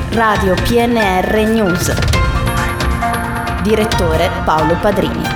Radio PNR News. Direttore Paolo Padrini.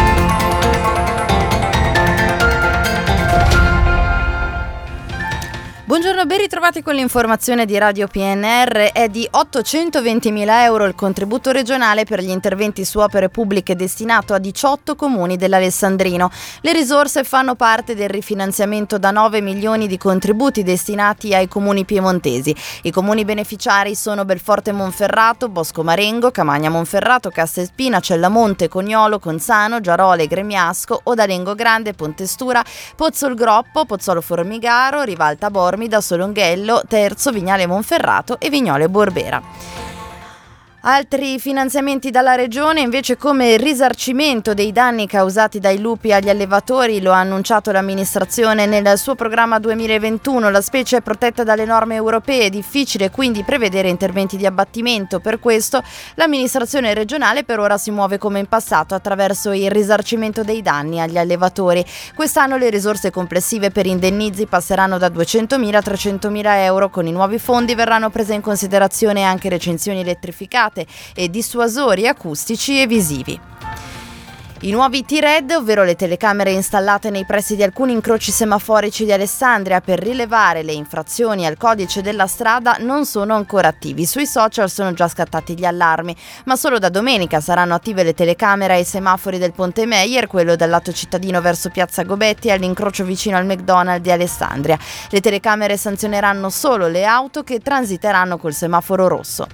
Buongiorno, ben ritrovati con l'informazione di Radio PNR. È di 820.000 euro il contributo regionale per gli interventi su opere pubbliche destinato a 18 comuni dell'Alessandrino. Le risorse fanno parte del rifinanziamento da 9 milioni di contributi destinati ai comuni piemontesi. I comuni beneficiari sono Belforte Monferrato, Bosco Marengo, Camagna Monferrato, Castelspina, Cellamonte, Cognolo, Conzano, Giarole, Gremiasco, Odalengo Grande, Pontestura, Pozzol Groppo, Pozzolo Formigaro, Rivalta Bormida, Solonghello, Terzo, Vignale Monferrato e Vignole Borbera. Altri finanziamenti dalla Regione invece, come il risarcimento dei danni causati dai lupi agli allevatori, lo ha annunciato l'amministrazione nel suo programma 2021. La specie è protetta dalle norme europee, è difficile quindi prevedere interventi di abbattimento. Per questo l'amministrazione regionale per ora si muove come in passato attraverso il risarcimento dei danni agli allevatori. Quest'anno le risorse complessive per indennizi passeranno da 200.000 a 300.000 euro. Con i nuovi fondi verranno prese in considerazione anche recinzioni elettrificate e dissuasori acustici e visivi. I nuovi T-Red, ovvero le telecamere installate nei pressi di alcuni incroci semaforici di Alessandria per rilevare le infrazioni al codice della strada, non sono ancora attivi. Sui social sono già scattati gli allarmi, ma solo da domenica saranno attive le telecamere ai semafori del Ponte Meyer, quello dal lato cittadino verso Piazza Gobetti e all'incrocio vicino al McDonald's di Alessandria. Le telecamere sanzioneranno solo le auto che transiteranno col semaforo rosso.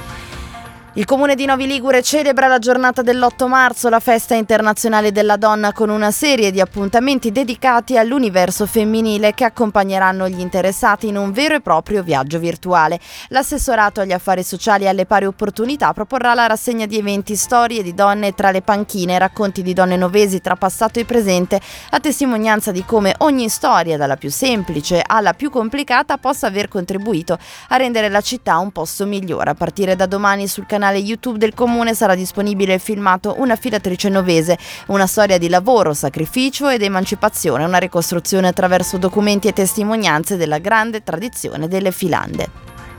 Il comune di Novi Ligure celebra la giornata dell'8 marzo, la festa internazionale della donna, con una serie di appuntamenti dedicati all'universo femminile che accompagneranno gli interessati in un vero e proprio viaggio virtuale. L'assessorato agli affari sociali e alle pari opportunità proporrà la rassegna di eventi, storie di donne tra le panchine, racconti di donne novesi tra passato e presente, a testimonianza di come ogni storia, dalla più semplice alla più complicata, possa aver contribuito a rendere la città un posto migliore. A partire da domani sul canale YouTube del comune sarà disponibile il filmato Una filatrice novese, una storia di lavoro, sacrificio ed emancipazione, una ricostruzione attraverso documenti e testimonianze della grande tradizione delle filande.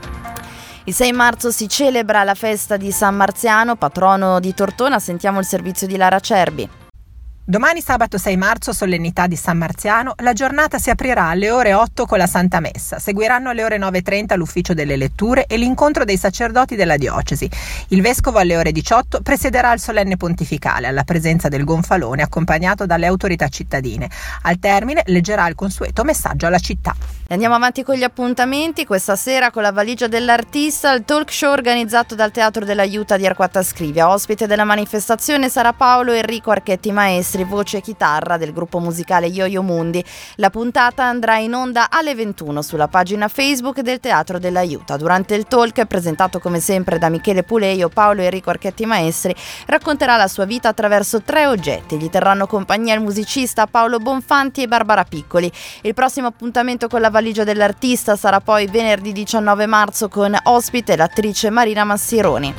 Il 6 marzo si celebra la festa di San Marziano, patrono di Tortona. Sentiamo il servizio di Lara Cerbi. Domani sabato 6 marzo, solennità di San Marziano, la giornata si aprirà alle ore 8 con la Santa Messa. Seguiranno alle ore 9:30 l'ufficio delle letture e l'incontro dei sacerdoti della diocesi. Il vescovo alle ore 18 presiederà il solenne pontificale alla presenza del gonfalone accompagnato dalle autorità cittadine. Al termine leggerà il consueto messaggio alla città. Andiamo avanti con gli appuntamenti. Questa sera con la valigia dell'artista, il talk show organizzato dal Teatro dell'Aiuta di Arquata Scrivia. Ospite della manifestazione sarà Paolo Enrico Archetti Maestri, voce e chitarra del gruppo musicale Yo-Yo Mundi. La puntata andrà in onda alle 21 sulla pagina Facebook del Teatro dell'Aiuta. Durante il talk, presentato come sempre da Michele Puleio, Paolo Enrico Archetti Maestri racconterà la sua vita attraverso 3 oggetti. Gli terranno compagnia il musicista Paolo Bonfanti e Barbara Piccoli. Il prossimo appuntamento con la valigia dell'artista sarà poi venerdì 19 marzo con ospite l'attrice Marina Massironi.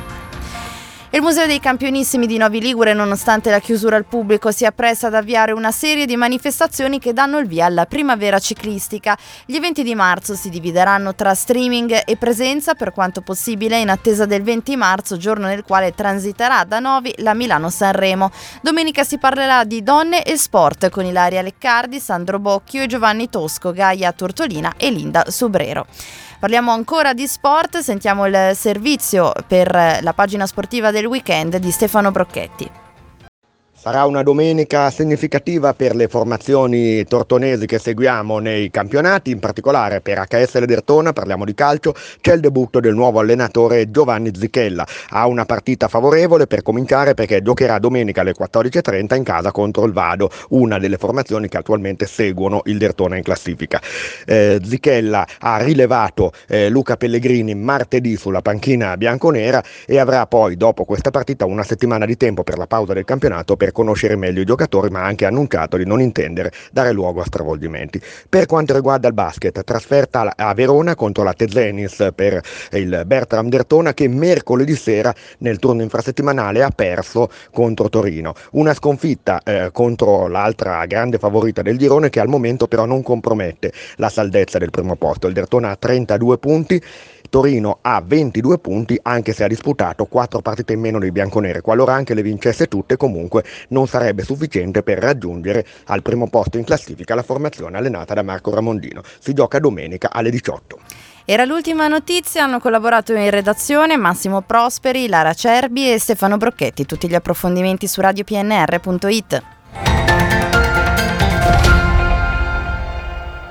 Il Museo dei Campionissimi di Novi Ligure, nonostante la chiusura al pubblico, si appresta ad avviare una serie di manifestazioni che danno il via alla primavera ciclistica. Gli eventi di marzo si divideranno tra streaming e presenza, per quanto possibile, in attesa del 20 marzo, giorno nel quale transiterà da Novi la Milano-Sanremo. Domenica si parlerà di donne e sport con Ilaria Leccardi, Sandro Bocchio e Giovanni Tosco, Gaia Tortolina e Linda Subrero. Parliamo ancora di sport, sentiamo il servizio per la pagina sportiva del weekend di Stefano Brocchetti. Sarà una domenica significativa per le formazioni tortonesi che seguiamo nei campionati, in particolare per HS Ledertona, parliamo di calcio, c'è il debutto del nuovo allenatore Giovanni Zichella. Ha una partita favorevole per cominciare perché giocherà domenica alle 14:30 in casa contro il Vado, una delle formazioni che attualmente seguono il Dertona in classifica. Zichella ha rilevato Luca Pellegrini martedì sulla panchina bianconera e avrà poi dopo questa partita una settimana di tempo per la pausa del campionato per per conoscere meglio i giocatori, ma ha anche annunciato di non intendere dare luogo a stravolgimenti. Per quanto riguarda il basket, trasferta a Verona contro la Tezenis per il Bertram Dertona, che mercoledì sera nel turno infrasettimanale ha perso contro Torino. Una sconfitta contro l'altra grande favorita del girone, che al momento però non compromette la saldezza del primo posto. Il Dertona ha 32 punti, Torino ha 22 punti, anche se ha disputato 4 partite in meno dei bianconeri. Qualora anche le vincesse tutte, comunque non sarebbe sufficiente per raggiungere al primo posto in classifica la formazione allenata da Marco Ramondino. Si gioca domenica alle 18. Era l'ultima notizia, hanno collaborato in redazione Massimo Prosperi, Lara Cerbi e Stefano Brocchetti. Tutti gli approfondimenti su radiopnr.it.